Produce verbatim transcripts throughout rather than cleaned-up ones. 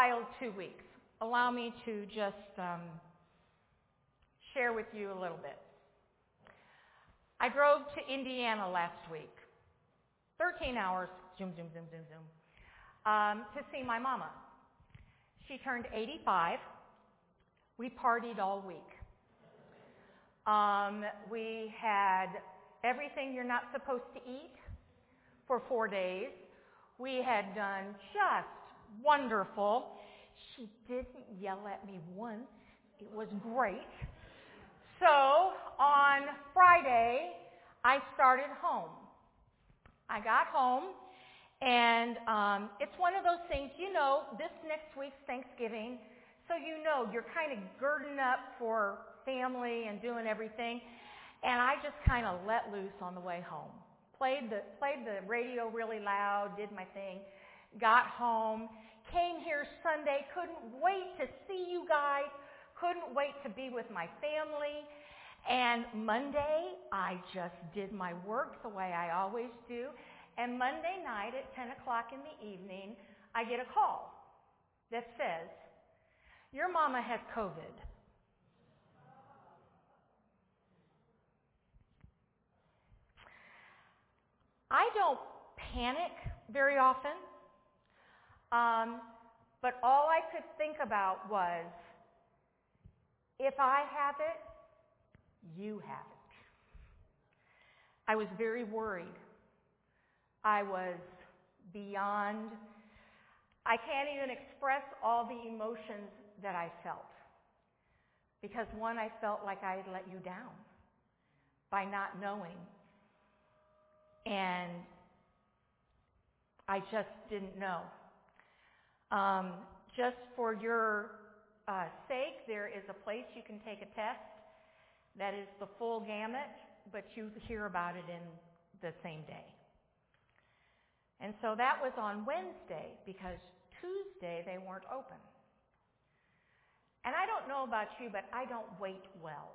wild two weeks. Allow me to just um, share with you a little bit. I drove to Indiana last week, thirteen hours, zoom, zoom, zoom, zoom, zoom, um, to see my mama. She turned eighty-five. We partied all week. Um, we had everything you're not supposed to eat for four days. We had done just wonderful. She didn't yell at me once. It was great. So on Friday, I started home. I got home, and um, it's one of those things, you know, this next week's Thanksgiving, so you know you're kind of girding up for family and doing everything, and I just kind of let loose on the way home. Played the, played the radio really loud, did my thing, got home, came here Sunday, couldn't wait to see you guys, couldn't wait to be with my family. And Monday, I just did my work the way I always do. And Monday night at ten o'clock in the evening, I get a call that says, your mama has COVID. I don't panic very often, um, but all I could think about was, if I have it, you have it. I was very worried. I was beyond, I can't even express all the emotions that I felt. Because one, I felt like I had let you down by not knowing. And I just didn't know. Um, just for your uh, sake, there is a place you can take a test that is the full gamut, but you hear about it in the same day. And so that was on Wednesday, because Tuesday they weren't open. And I don't know about you, but I don't wait well.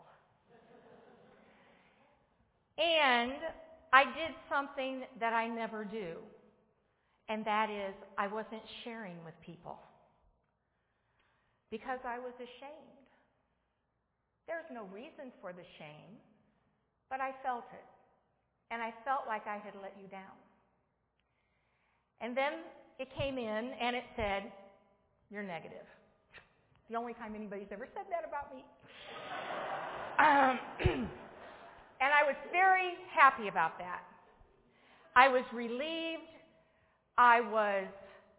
And I did something that I never do, and that is I wasn't sharing with people because I was ashamed. There's no reason for the shame, but I felt it, and I felt like I had let you down. And then it came in, and it said, you're negative. The only time anybody's ever said that about me. Um, and I was very happy about that. I was relieved. I was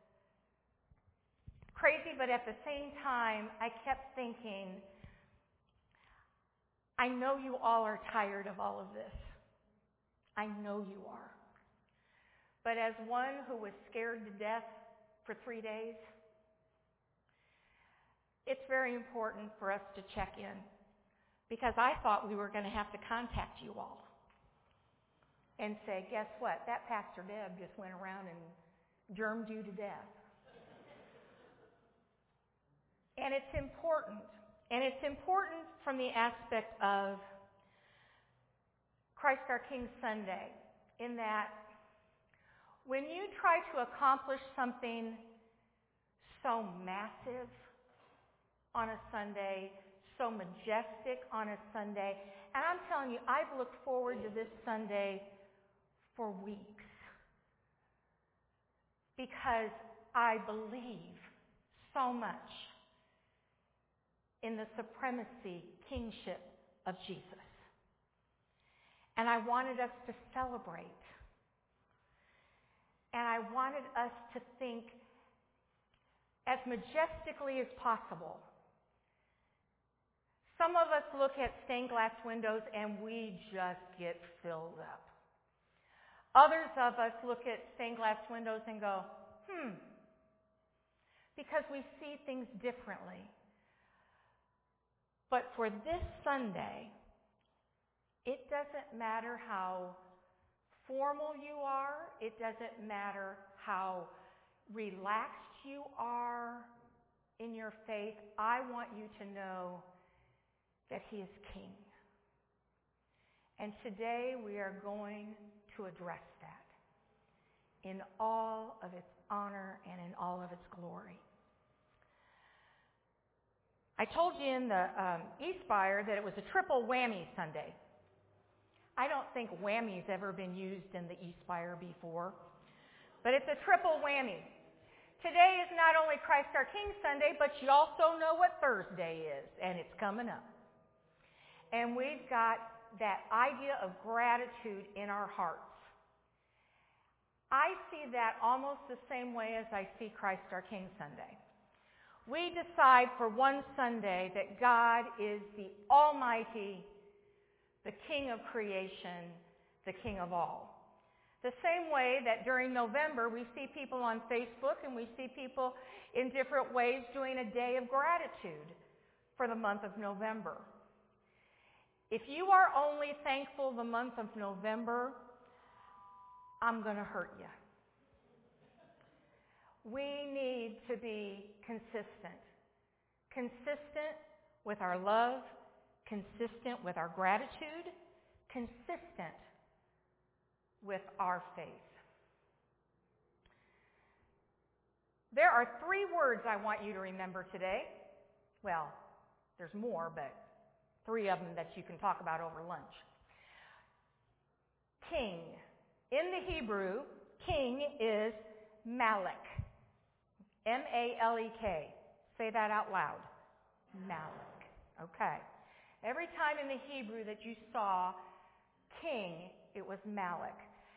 crazy, but at the same time, I kept thinking, I know you all are tired of all of this. I know you are. But as one who was scared to death for three days, it's very important for us to check in, because I thought we were going to have to contact you all and say, guess what? That Pastor Deb just went around and germed you to death. And it's important. And it's important from the aspect of Christ our King Sunday, in that when you try to accomplish something so massive on a Sunday, so majestic on a Sunday, and I'm telling you, I've looked forward to this Sunday for weeks, because I believe so much in the supremacy, kingship of Jesus. And I wanted us to celebrate. And I wanted us to think as majestically as possible. Some of us look at stained glass windows and we just get filled up. Others of us look at stained glass windows and go, hmm, because we see things differently. But for this Sunday, it doesn't matter how formal you are. It doesn't matter how relaxed you are in your faith. I want you to know that He is King. And today we are going to address that in all of its honor and in all of its glory. I told you in the um, E-Spire that it was a triple whammy Sunday. I don't think whammy's ever been used in the E-Spire before, but it's a triple whammy. Today is not only Christ our King Sunday, but you also know what Thursday is, and it's coming up. And we've got that idea of gratitude in our hearts. I see that almost the same way as I see Christ our King Sunday. We decide for one Sunday that God is the Almighty, the King of creation, the King of all. The same way that during November we see people on Facebook and we see people in different ways doing a day of gratitude for the month of November. If you are only thankful the month of November, I'm going to hurt you. We need to be consistent. Consistent with our love, consistent with our gratitude, consistent with our faith. There are three words I want you to remember today. Well, there's more, but three of them that you can talk about over lunch. King. In the Hebrew, king is Malek. M A L E K. Say that out loud. Malek. Okay. Every time in the Hebrew that you saw king, it was Malek.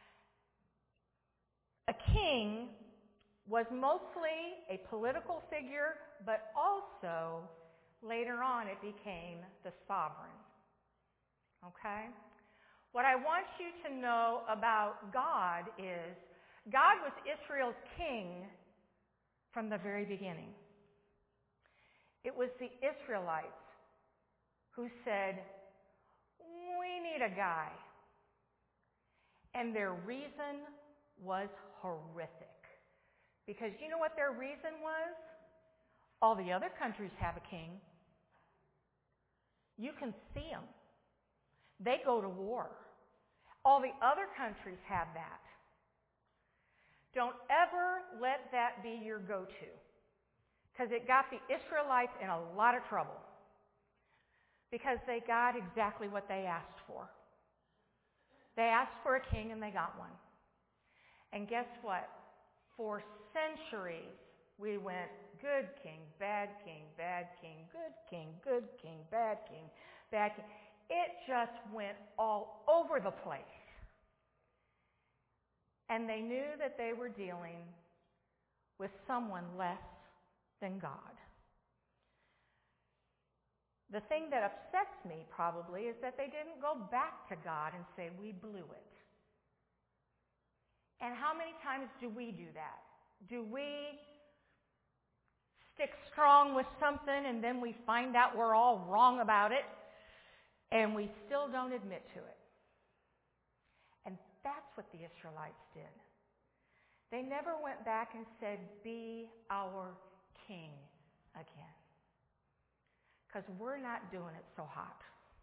A king was mostly a political figure, but also later on it became the sovereign. Okay? What I want you to know about God is God was Israel's king from the very beginning. It was the Israelites who said, we need a guy. And their reason was horrific. Because you know what their reason was? All the other countries have a king. You can see them. They go to war. All the other countries have that. Don't ever let that be your go-to, because it got the Israelites in a lot of trouble because they got exactly what they asked for. They asked for a king and they got one. And guess what? For centuries, we went good king, bad king, bad king, good king, good king, bad king, bad king. It just went all over the place. And they knew that they were dealing with someone less than God. The thing that upsets me probably is that they didn't go back to God and say, we blew it. And how many times do we do that? Do we stick strong with something and then we find out we're all wrong about it and we still don't admit to it? And that's what the Israelites did. They never went back and said, be our king again. Because we're not doing it so hot.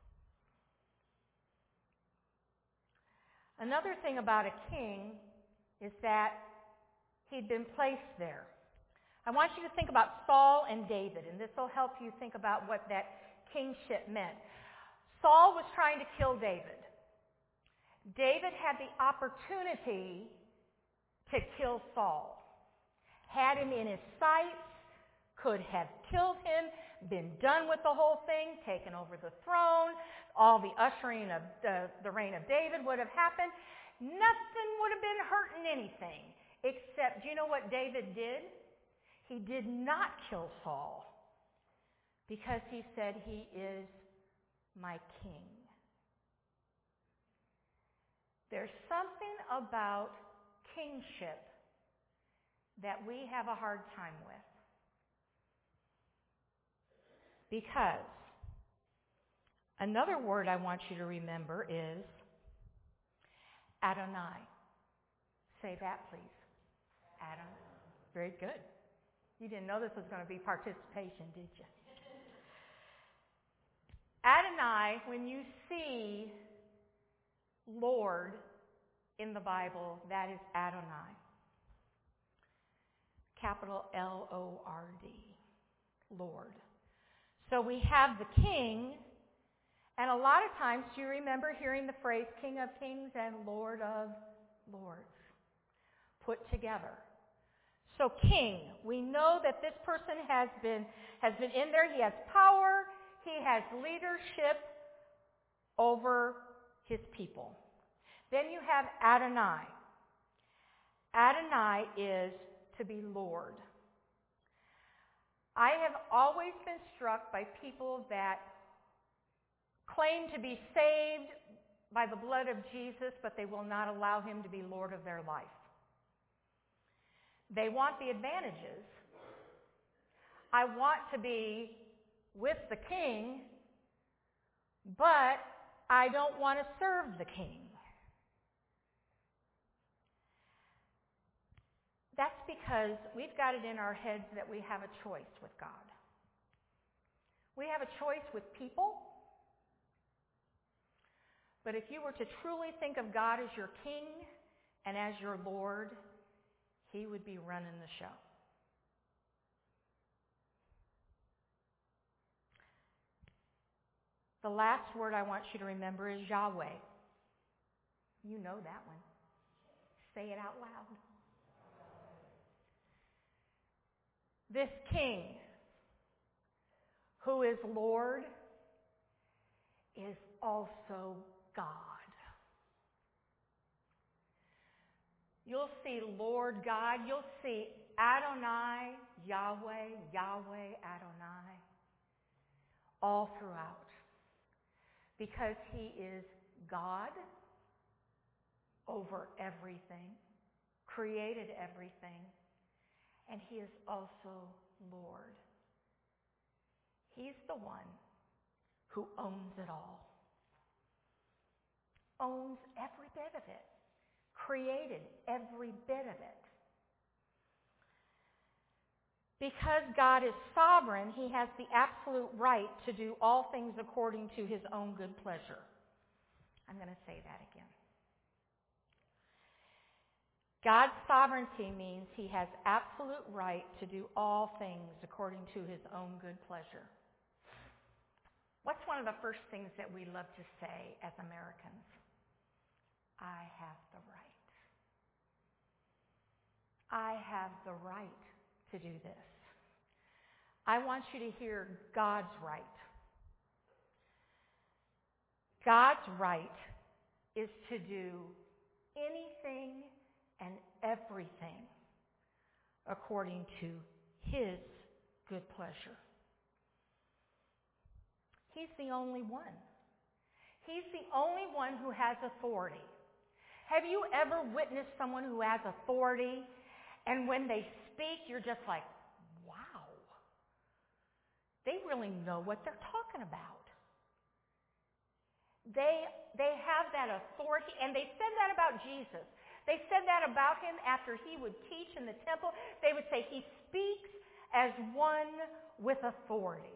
Another thing about a king is that he'd been placed there. I want you to think about Saul and David, and this will help you think about what that kingship meant. Saul was trying to kill David. David had the opportunity to kill Saul. Had him in his sights, could have killed him, been done with the whole thing, taken over the throne, all the ushering of the, the reign of David would have happened. Nothing would have been hurting anything, except, do you know what David did? He did not kill Saul because he said, he is my king. There's something about kingship that we have a hard time with. Because another word I want you to remember is Adonai. Say that, please. Adonai. Very good. You didn't know this was going to be participation, did you? Adonai, when you see Lord in the Bible, that is Adonai. Capital L O R D. Lord. So we have the king, and a lot of times, do you remember hearing the phrase King of Kings and Lord of Lords put together? So king, we know that this person has been, has been in there. He has power. He has leadership over his people. Then you have Adonai. Adonai is to be Lord. I have always been struck by people that claim to be saved by the blood of Jesus, but they will not allow him to be Lord of their life. They want the advantages. I want to be with the king, but I don't want to serve the king. That's because we've got it in our heads that we have a choice with God. We have a choice with people. But if you were to truly think of God as your king and as your Lord, he would be running the show. The last word I want you to remember is Yahweh. You know that one. Say it out loud. This king, who is Lord, is also God. You'll see Lord God. You'll see Adonai, Yahweh, Yahweh, Adonai, all throughout. Because he is God over everything, created everything, and he is also Lord. He's the one who owns it all. Owns every bit of it. Created every bit of it. Because God is sovereign, he has the absolute right to do all things according to his own good pleasure. I'm going to say that again. God's sovereignty means he has absolute right to do all things according to his own good pleasure. What's one of the first things that we love to say as Americans? I have the right. I have the right to do this. I want you to hear God's right. God's right is to do anything and everything according to his good pleasure. He's the only one. He's the only one who has authority. Have you ever witnessed someone who has authority, and when they speak, you're just like, wow, they really know what they're talking about. They, they have that authority, and they said that about Jesus. They said that about him after he would teach in the temple. They would say he speaks as one with authority.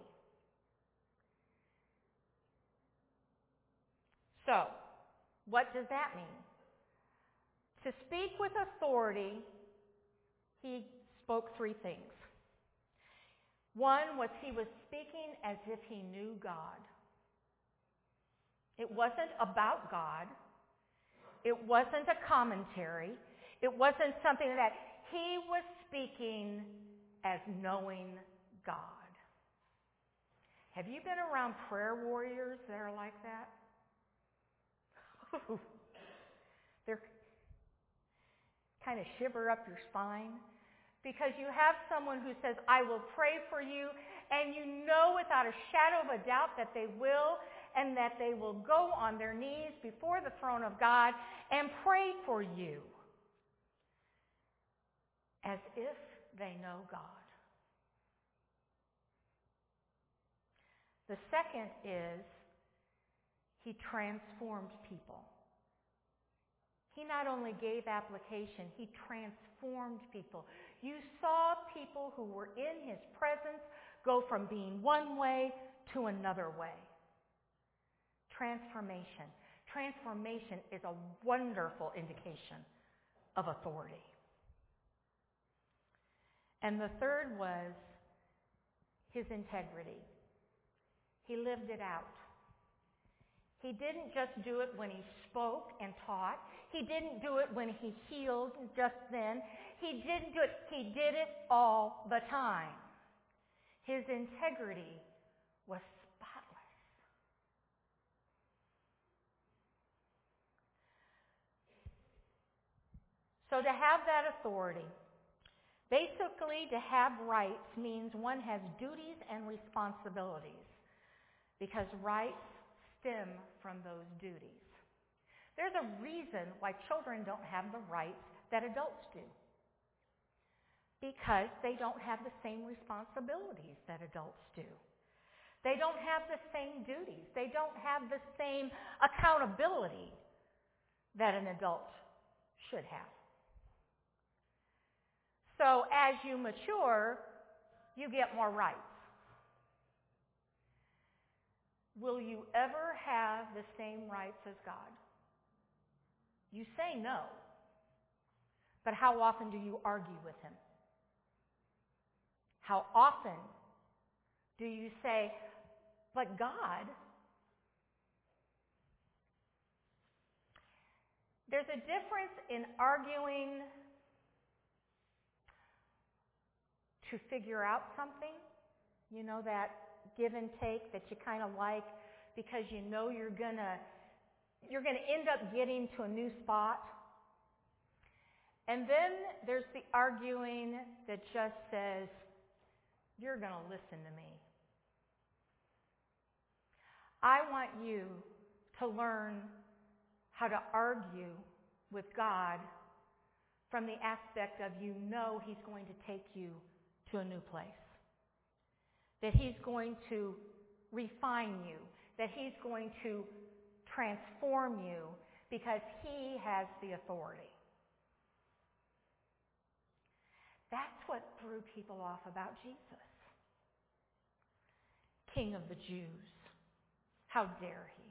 So, what does that mean? To speak with authority, he spoke three things. One was he was speaking as if he knew God. It wasn't about God. It wasn't a commentary. It wasn't something that he was speaking as knowing God. Have you been around prayer warriors that are like that? They're kind of shiver up your spine because you have someone who says, I will pray for you, and you know without a shadow of a doubt that they will, and that they will go on their knees before the throne of God and pray for you as if they know God. The second is he transformed people. He not only gave application, he transformed people. You saw people who were in his presence go from being one way to another way. Transformation. Transformation is a wonderful indication of authority. And the third was his integrity. He lived it out. He didn't just do it when he spoke and taught. He didn't do it when he healed just then. He didn't do it. He did it all the time. His integrity was spotless. So to have that authority, basically to have rights means one has duties and responsibilities, because rights stem from those duties. There's a reason why children don't have the rights that adults do, because they don't have the same responsibilities that adults do. They don't have the same duties. They don't have the same accountability that an adult should have. So as you mature, you get more rights. Will you ever have the same rights as God? You say no, but how often do you argue with him? How often do you say, but God? There's a difference in arguing to figure out something, you know, that give and take that you kind of like because you know you're gonna you're gonna end up getting to a new spot. And then there's the arguing that just says, you're gonna listen to me. I want you to learn how to argue with God from the aspect of, you know, he's going to take you to a new place. That he's going to refine you, that he's going to transform you because he has the authority. That's what threw people off about Jesus. King of the Jews. How dare he?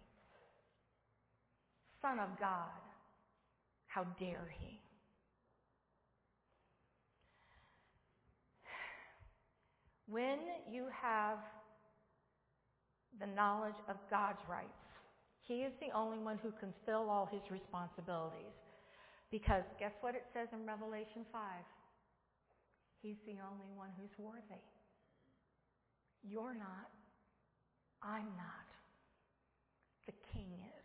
Son of God. How dare he? When you have the knowledge of God's rights, he is the only one who can fill all his responsibilities. Because guess what it says in Revelation five? He's the only one who's worthy. You're not. I'm not. The King is.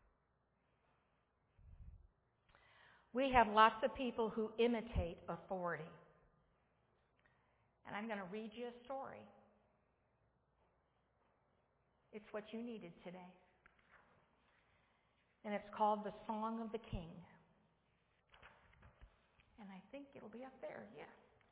We have lots of people who imitate authority. And I'm going to read you a story. It's what you needed today. And it's called The Song of the King. And I think it'll be up there, yeah.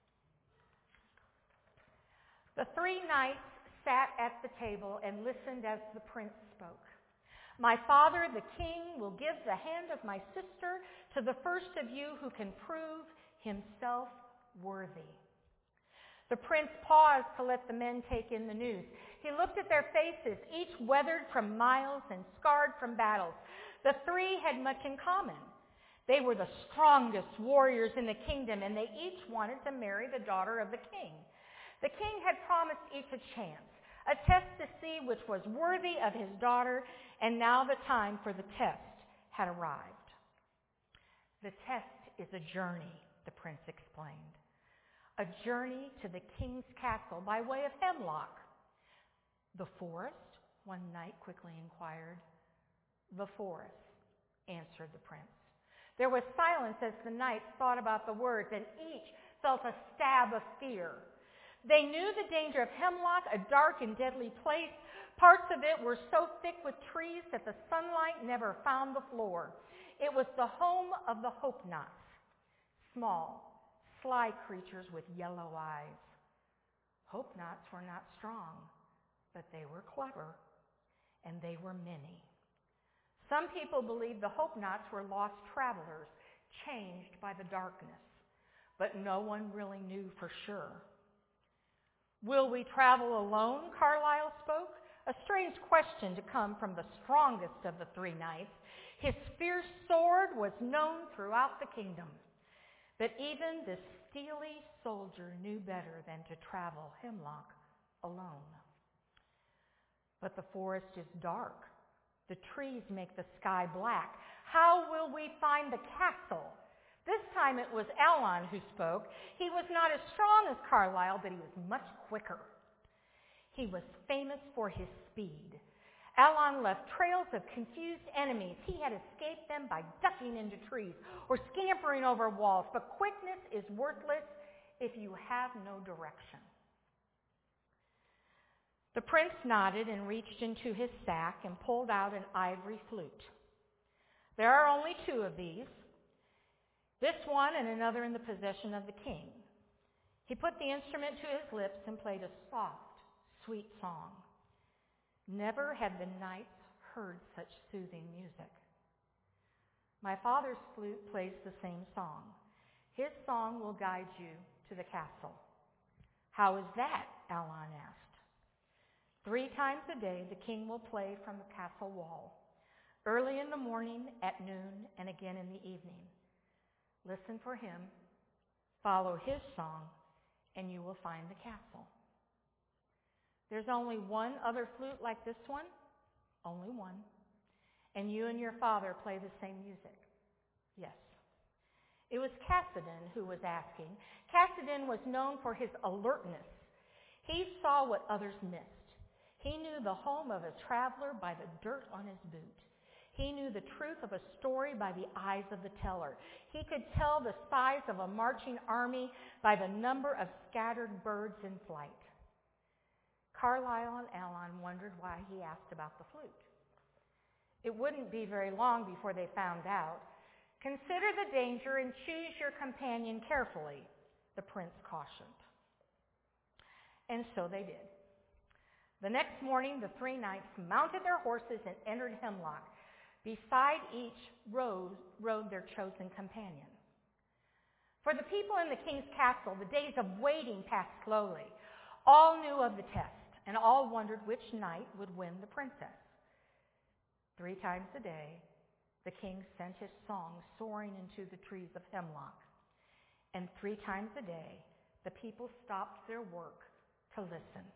The three knights sat at the table and listened as the prince spoke. My father, the king, will give the hand of my sister to the first of you who can prove himself worthy. The prince paused to let the men take in the news. He looked at their faces, each weathered from miles and scarred from battles. The three had much in common. They were the strongest warriors in the kingdom, and they each wanted to marry the daughter of the king. The king had promised each a chance, a test to see which was worthy of his daughter, and now the time for the test had arrived. The test is a journey, the prince explained. A journey to the king's castle by way of Hemlock. The forest? One knight quickly inquired. The forest, answered the prince. There was silence as the knights thought about the words, and each felt a stab of fear. They knew the danger of Hemlock, a dark and deadly place. Parts of it were so thick with trees that the sunlight never found the floor. It was the home of the Hope-Knots, small, sly creatures with yellow eyes. Hope-Knots were not strong, but they were clever, and they were many. Some people believed the Hope-Knots were lost travelers, changed by the darkness, but no one really knew for sure. Will we travel alone? Carlyle spoke. A strange question to come from the strongest of the three knights. His fierce sword was known throughout the kingdom. But even this steely soldier knew better than to travel Hemlock alone. But the forest is dark. The trees make the sky black. How will we find the castle? This time it was Elon who spoke. He was not as strong as Carlisle, but he was much quicker. He was famous for his speed. Elon left trails of confused enemies. He had escaped them by ducking into trees or scampering over walls. But quickness is worthless if you have no direction. The prince nodded and reached into his sack and pulled out an ivory flute. There are only two of these, this one and another in the possession of the king. He put the instrument to his lips and played a soft, sweet song. Never had the knights heard such soothing music. My father's flute plays the same song. His song will guide you to the castle. How is that? Elon asked. Three times a day the king will play from the castle wall, early in the morning, at noon, and again in the evening. Listen for him, follow his song, and you will find the castle. There's only one other flute like this one, only one, and you and your father play the same music. Yes. It was Cassidan who was asking. Cassidan was known for his alertness. He saw what others missed. He knew the home of a traveler by the dirt on his boot. He knew the truth of a story by the eyes of the teller. He could tell the size of a marching army by the number of scattered birds in flight. Carlisle and Elon wondered why he asked about the flute. It wouldn't be very long before they found out. Consider the danger and choose your companion carefully, the prince cautioned. And so they did. The next morning, the three knights mounted their horses and entered Hemlock. Beside each rode, rode their chosen companion. For the people in the king's castle, the days of waiting passed slowly. All knew of the test, and all wondered which knight would win the princess. Three times a day, the king sent his song soaring into the trees of Hemlock. And three times a day, the people stopped their work to listen.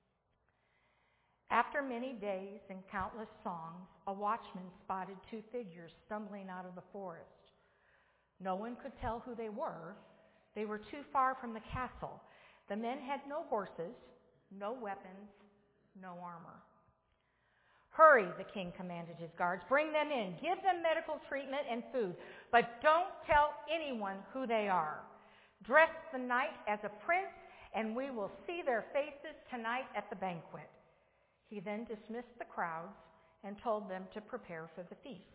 After many days and countless songs, a watchman spotted two figures stumbling out of the forest. No one could tell who they were. They were too far from the castle. The men had no horses, no weapons, no armor. Hurry, the king commanded his guards. Bring them in. Give them medical treatment and food, but don't tell anyone who they are. Dress the knight as a prince, and we will see their faces tonight at the banquet. He then dismissed the crowds and told them to prepare for the feast.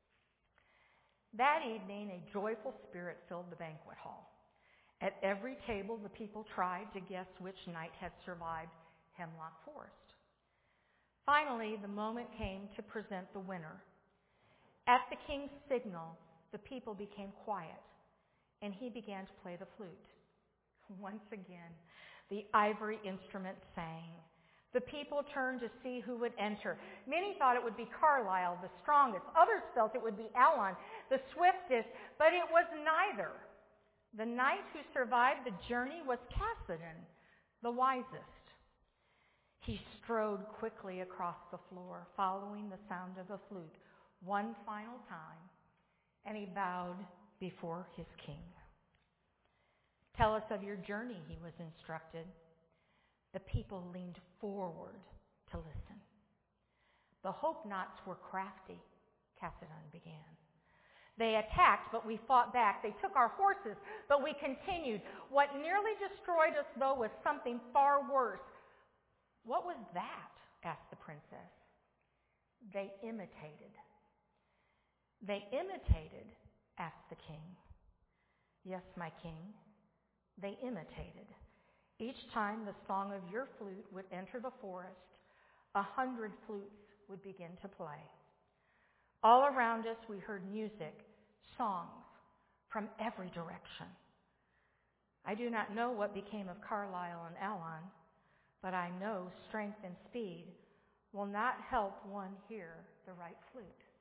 That evening, a joyful spirit filled the banquet hall. At every table, the people tried to guess which knight had survived Hemlock Forest. Finally, the moment came to present the winner. At the king's signal, the people became quiet, and he began to play the flute. Once again, the ivory instrument sang. The people turned to see who would enter. Many thought it would be Carlisle, the strongest. Others felt it would be Elon, the swiftest, but it was neither. The knight who survived the journey was Cassidan, the wisest. He strode quickly across the floor, following the sound of the flute one final time, and he bowed before his king. Tell us of your journey, he was instructed. The people leaned forward to listen. The Hope Knots were crafty, Cassidan began. They attacked, but we fought back. They took our horses, but we continued. What nearly destroyed us, though, was something far worse. What was that? Asked the princess. They imitated. They imitated? Asked the king. Yes, my king, they imitated. Each time the song of your flute would enter the forest, a hundred flutes would begin to play. All around us we heard music, songs from every direction. I do not know what became of Carlisle and Elon, but I know strength and speed will not help one hear the right flute.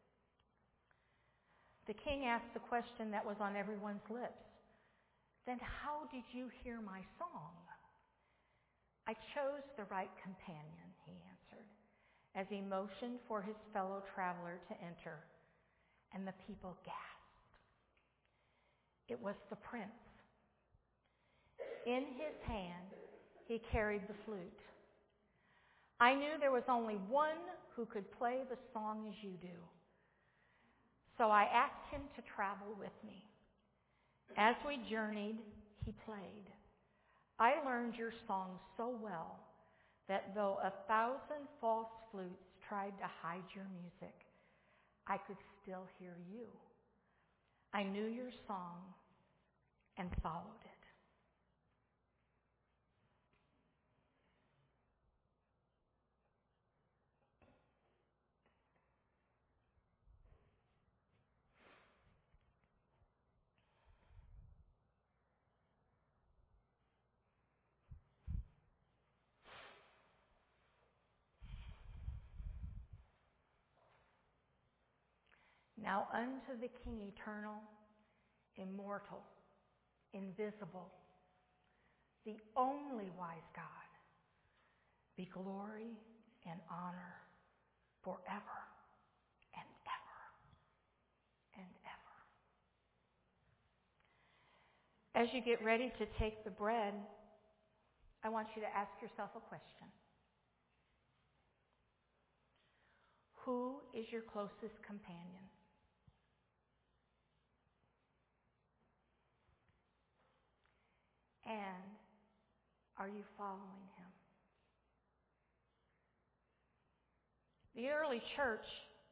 The king asked the question that was on everyone's lips. Then how did you hear my song? I chose the right companion, he answered, as he motioned for his fellow traveler to enter, and the people gasped. It was the prince. In his hand, he carried the flute. I knew there was only one who could play the song as you do. So I asked him to travel with me. As we journeyed, he played. I learned your song so well that though a thousand false flutes tried to hide your music, I could still hear you. I knew your song and followed it. Now unto the King eternal, immortal, invisible, the only wise God, be glory and honor forever and ever and ever. As you get ready to take the bread, I want you to ask yourself a question. Who is your closest companion? And are you following him? The early church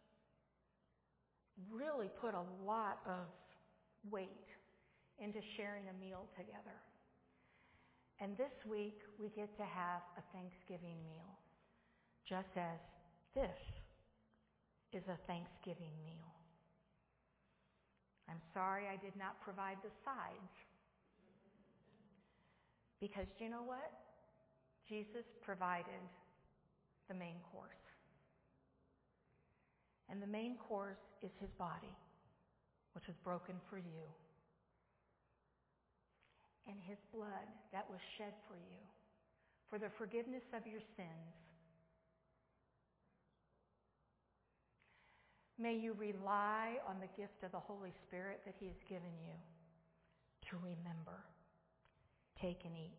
really put a lot of weight into sharing a meal together. And this week we get to have a Thanksgiving meal, just as this is a Thanksgiving meal. I'm sorry I did not provide the sides. Because you know what? Jesus provided the main course. And the main course is his body, which was broken for you. And his blood that was shed for you, for the forgiveness of your sins. May you rely on the gift of the Holy Spirit that he has given you to remember. Take and eat.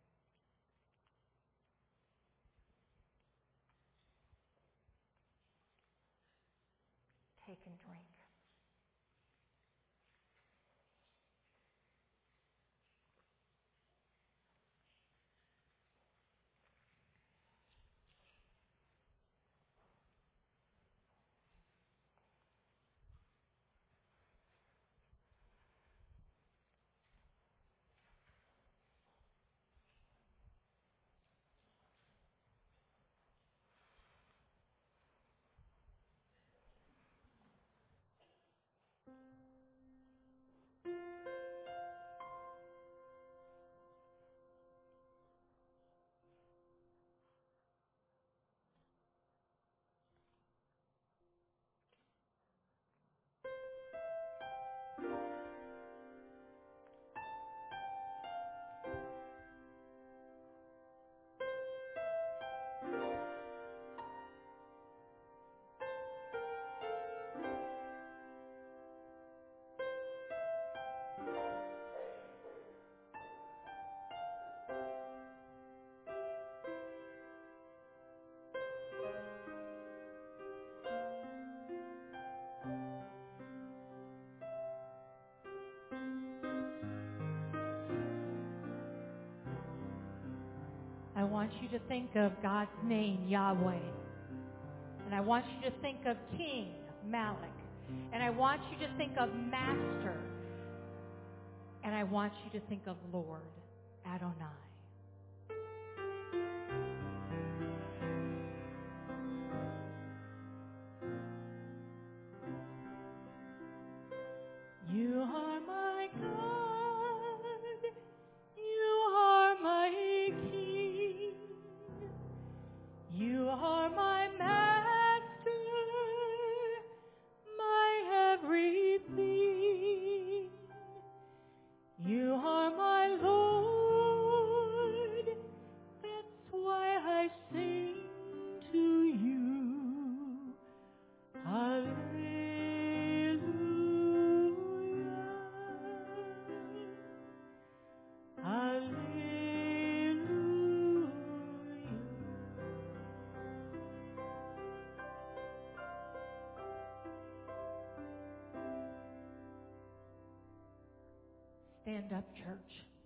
Take and drink. I want you to think of God's name, Yahweh. And I want you to think of King, Malik. And I want you to think of Master. And I want you to think of Lord, Adonai. You are my God. You are my King. You are my Master, my everything. You are my Lord. Stand up, church.